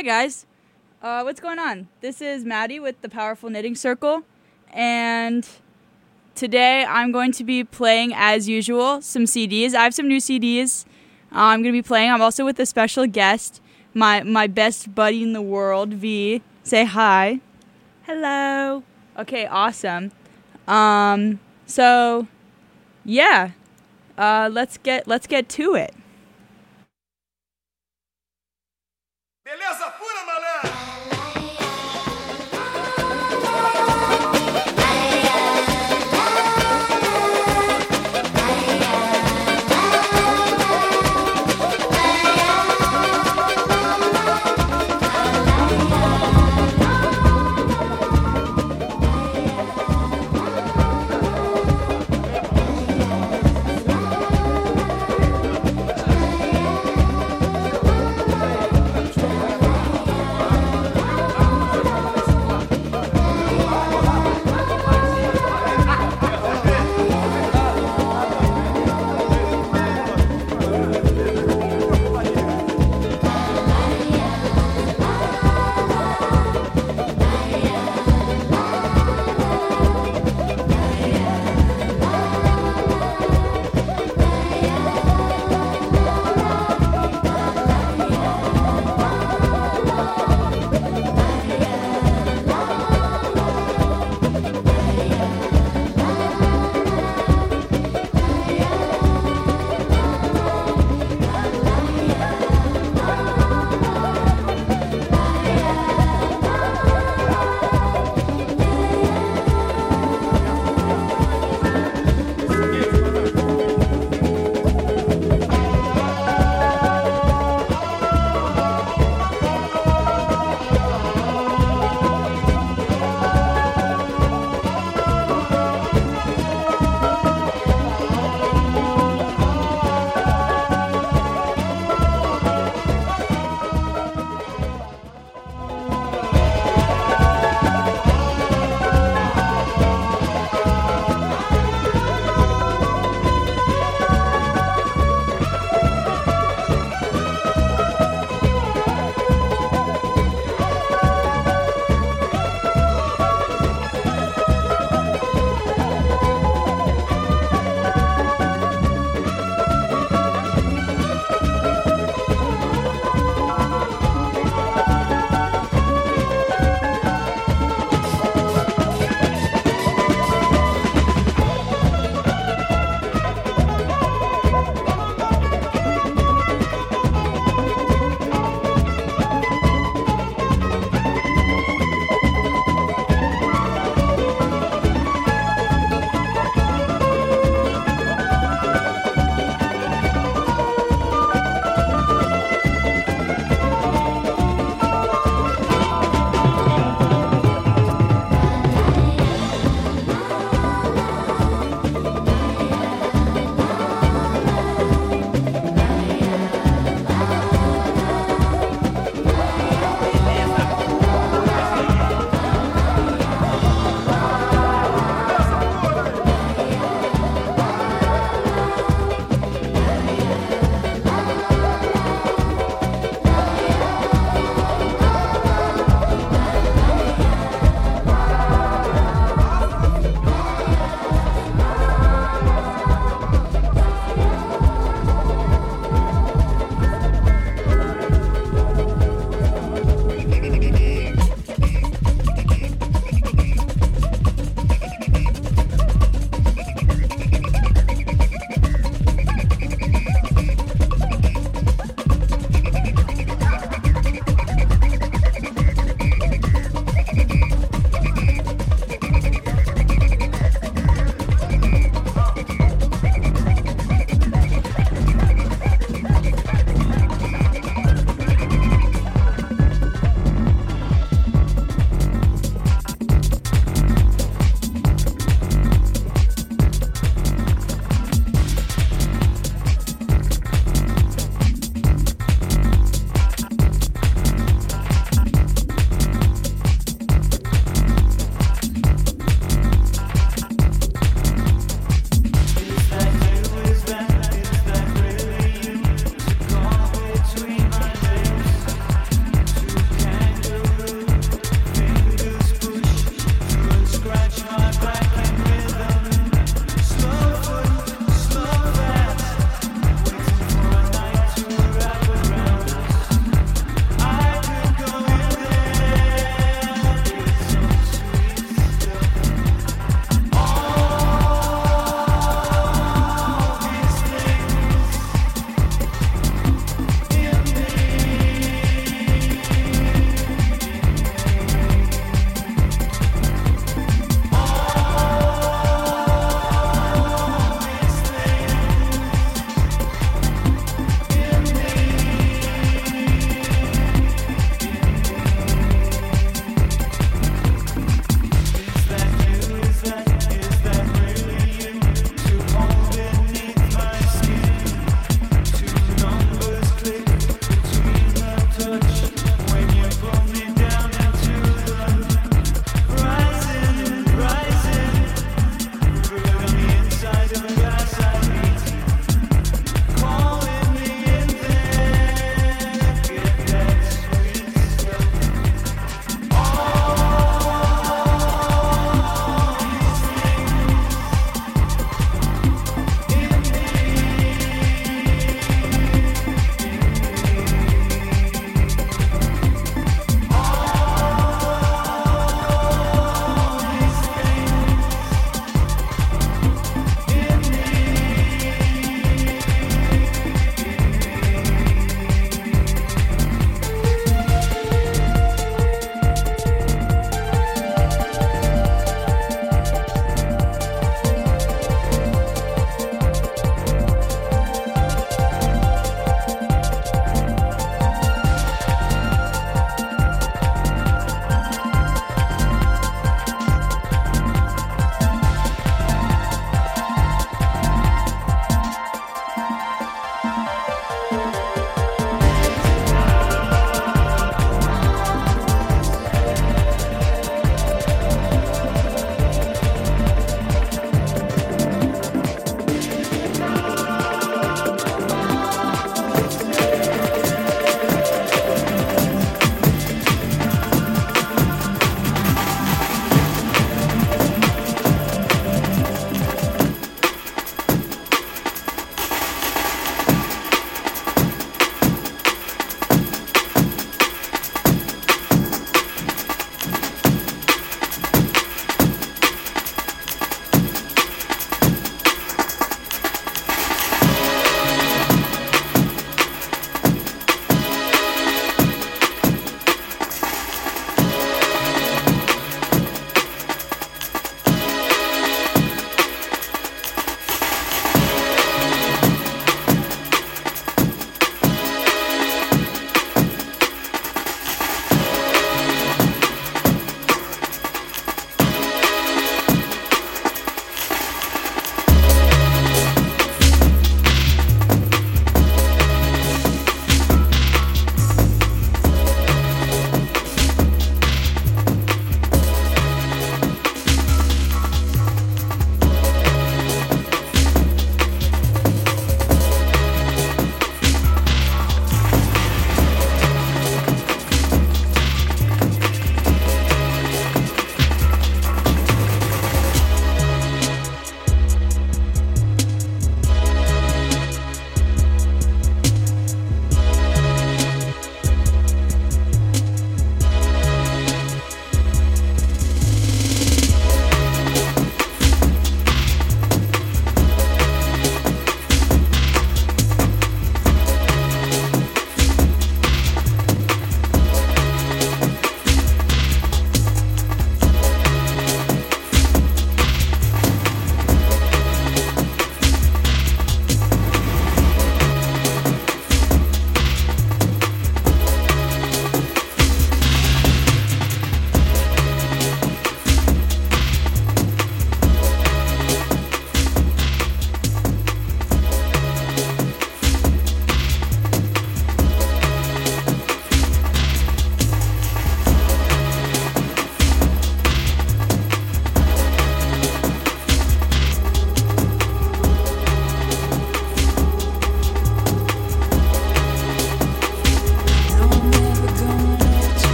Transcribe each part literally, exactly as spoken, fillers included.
hi guys. Uh, what's going on? This is Maddie with the Powerful Knitting Circle, and today I'm going to be playing, as usual, some C Ds. I have some new C Ds uh, I'm going to be playing. I'm also with a special guest, my my best buddy in the world, V. Say hi. Hello. Okay, awesome. Um, so, yeah, uh, let's get let's get to it. Beleza pura, malandro!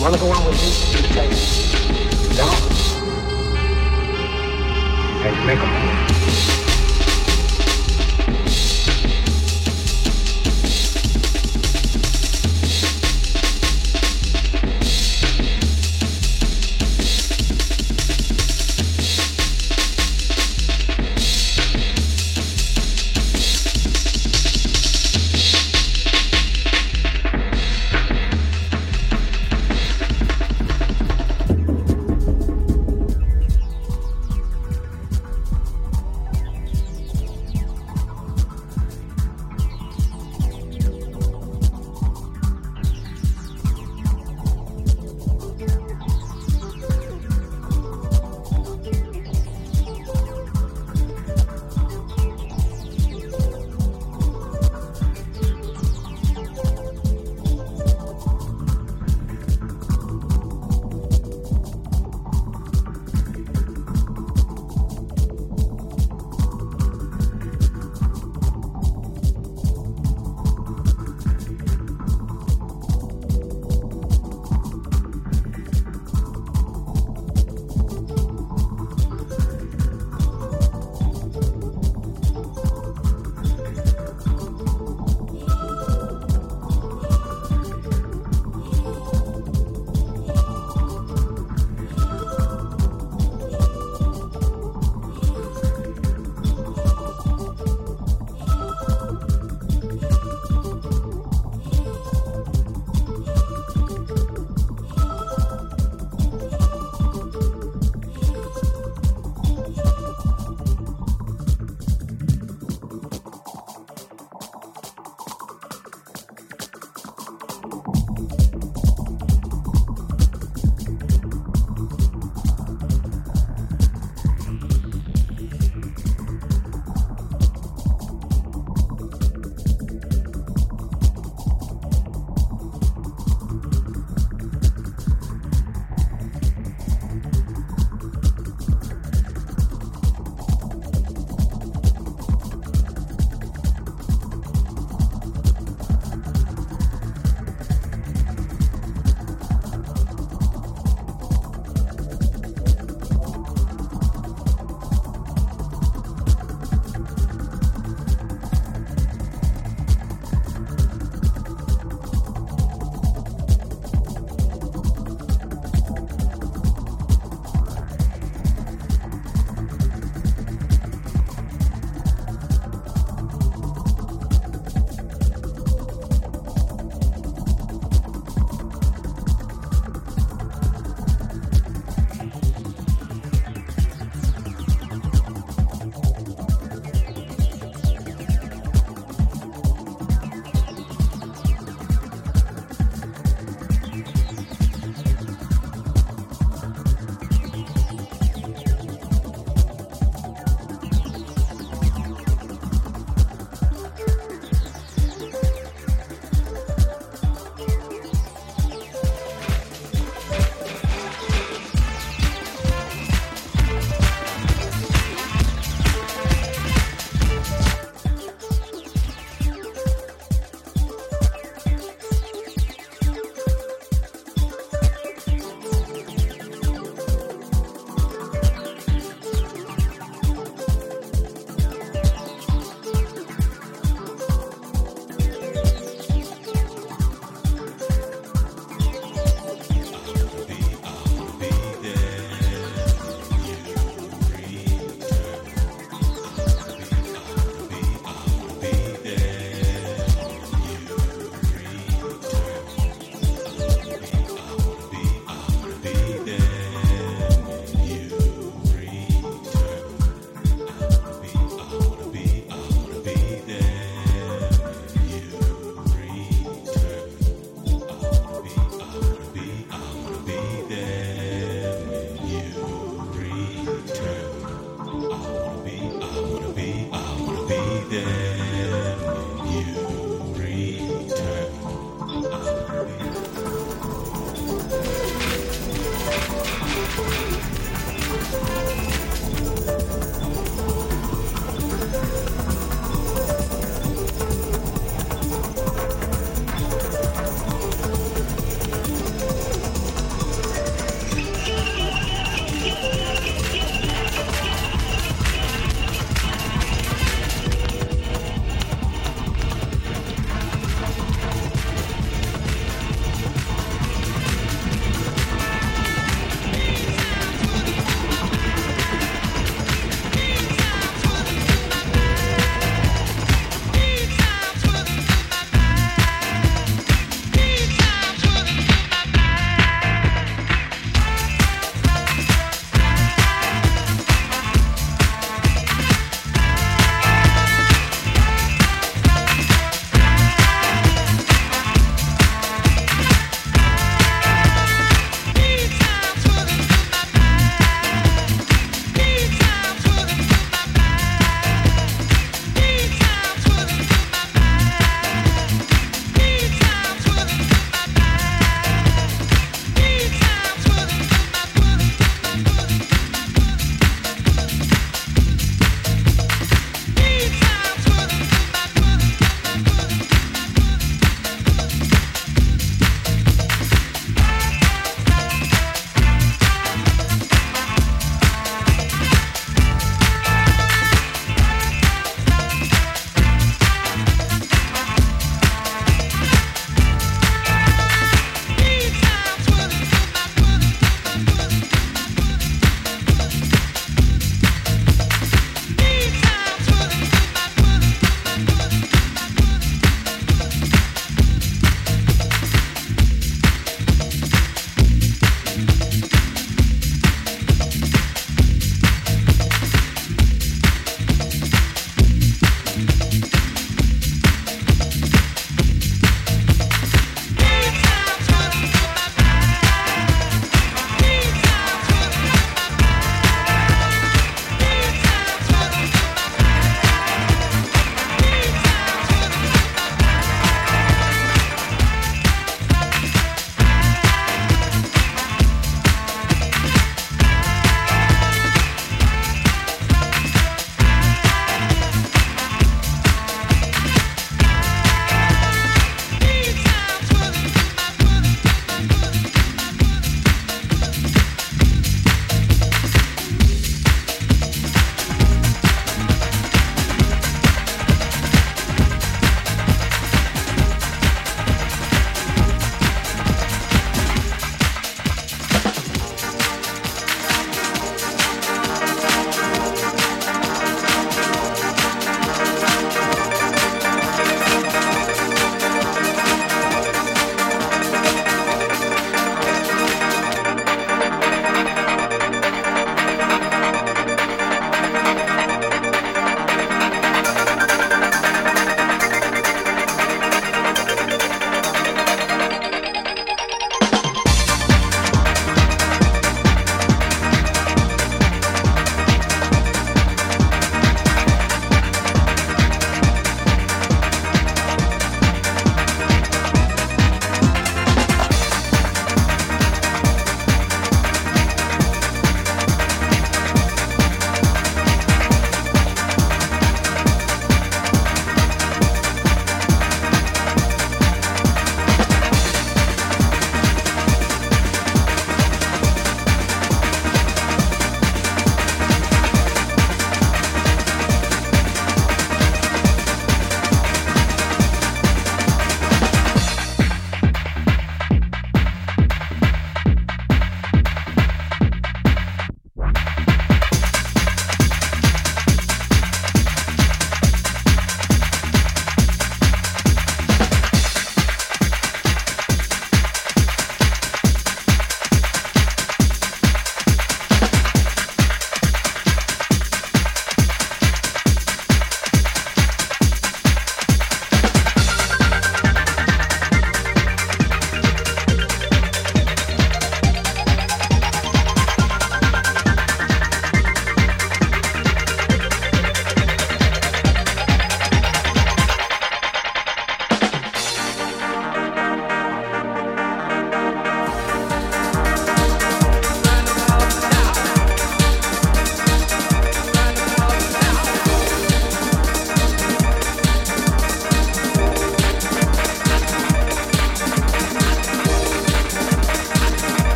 You want to go on with me? You say, no. And you make a move.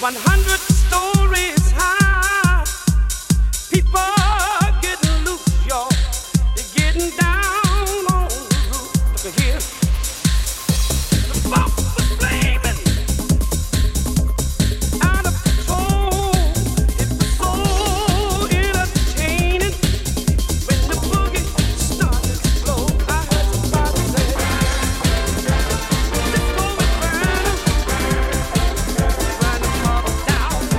one hundred stories high. People getting loose, y'all. They're getting down on the roof. Look at here. The box was flaming out of control. It was so entertaining when the boogie started slow. I heard somebody say, "Let's go and burn 'em, burn 'em all down."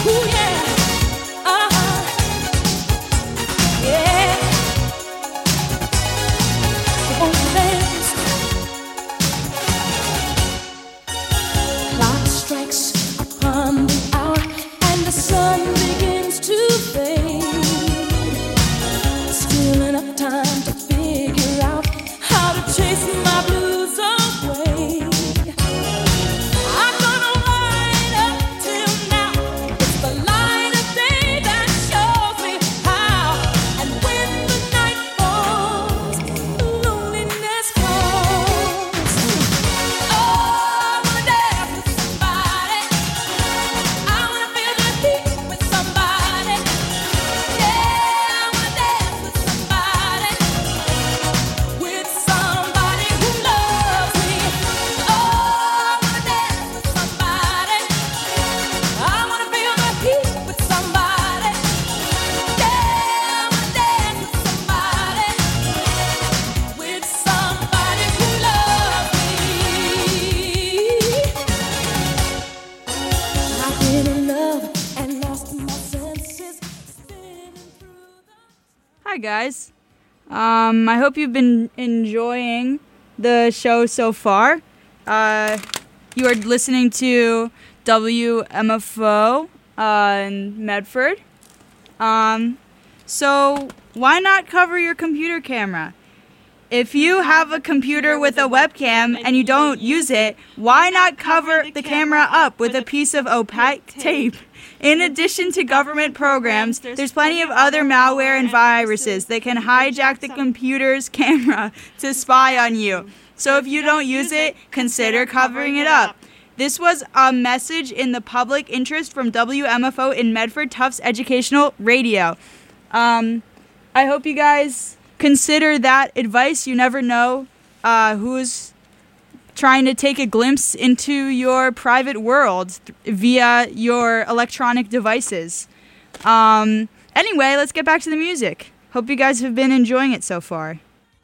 Hi guys. Um, I hope you've been enjoying the show so far. Uh, you are listening to W M F O uh, in Medford. Um, so why not cover your computer camera? If you have a computer with a webcam and you don't use it, why not cover the camera up with a piece of opaque tape? In addition to government programs, there's plenty of other malware and viruses that can hijack the computer's camera to spy on you. So if you don't use it, consider covering it up. This was a message in the public interest from W M F O in Medford Tufts Educational Radio. Um, I hope you guys consider that advice. You never know uh, who's trying to take a glimpse into your private world via your electronic devices. Um, anyway, let's get back to the music. Hope you guys have been enjoying it so far.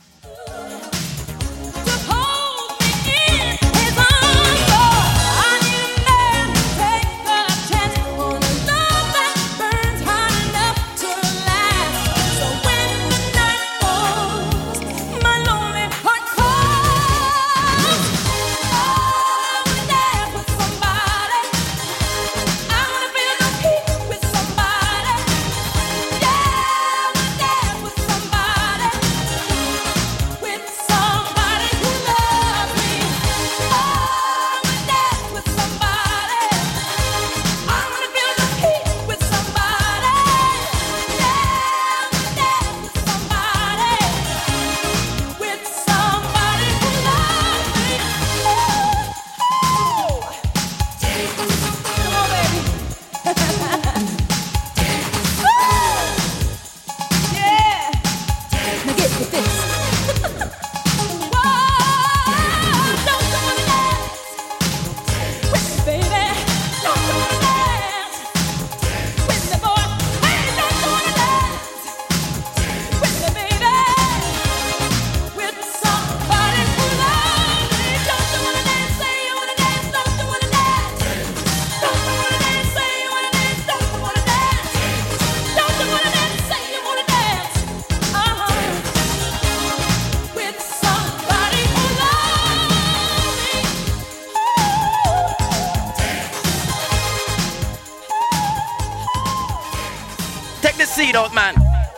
Seed out, man.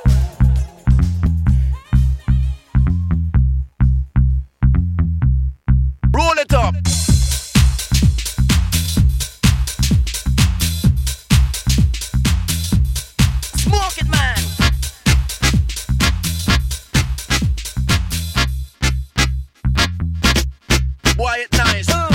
Roll it up. Smoke it, man. Boy, it nice. Uh.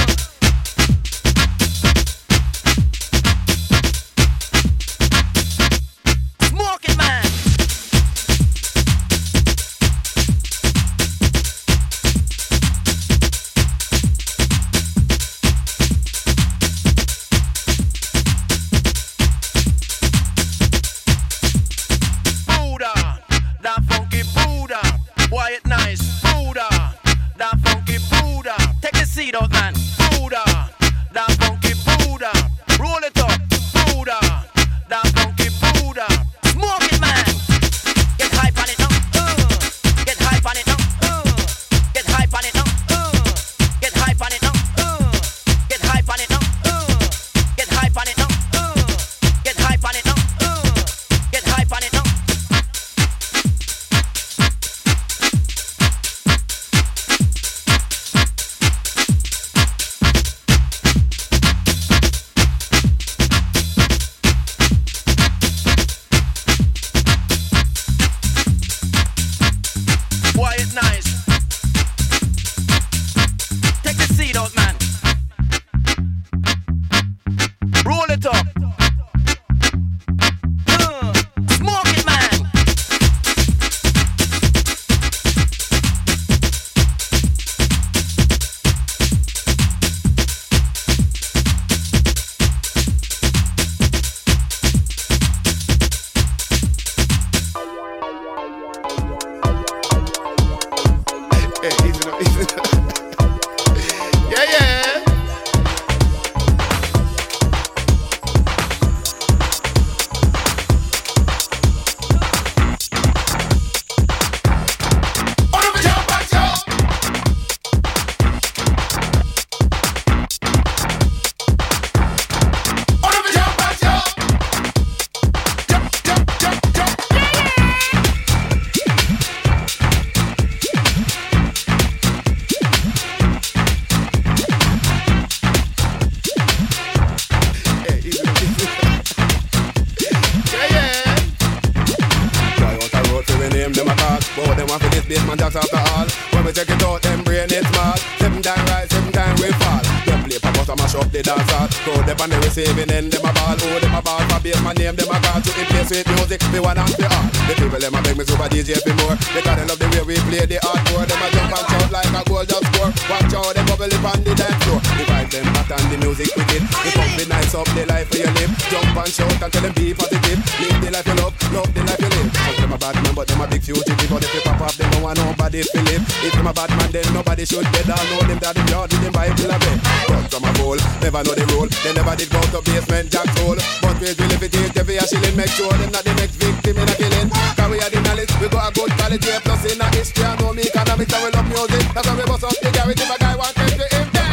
want for this basement jacks after all. When we take it out, them brain it small. Seven time rise, seven time we fall. Them play for bust and mash up the dance hall. Throw them on the receiving end, them a ball. Oh, them a ball for basement name, them a call. To in place with music, we one and we all. The people them a beg me super D J for more. Because they love the way we play the hardcore. Them a jump and shout like a goal just score. Watch out, them bubble up on the dance floor. The vibe them hot and the music with it. We pump the nights up, the life for your live. Jump and shout and tell them be positive. Live the life you love, love the life you live. Some them a bad man, but them a big fugitive. But if they pop off, them don't want nobody to live. If them a bad man, then nobody should dead. I know them that the yard with them Bible a bed. But some a fool, never know the rule. They never did go to basement jack's hole. But we will if it is, every a shilling. Make sure them not the next victim in a killing. Cause we are the knowledge, we got a good quality. Plus in a history, I know me economics and we love music. That's why we bust up the garage if a guy wants to him dead.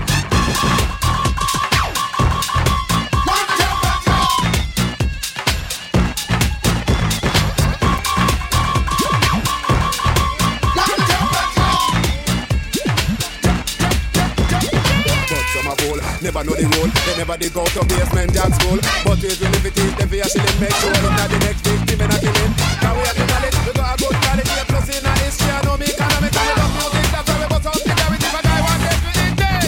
Never know the rule, they never did go to basement jack school. But we will if it is, then we a shilling. Make sure it's not the next victim in a killing. Now we are the knowledge, we got a good quality. Plus in a history, I know me economics and we love music. That's why we bust out the garage if a guy wants to him dead.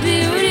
beauty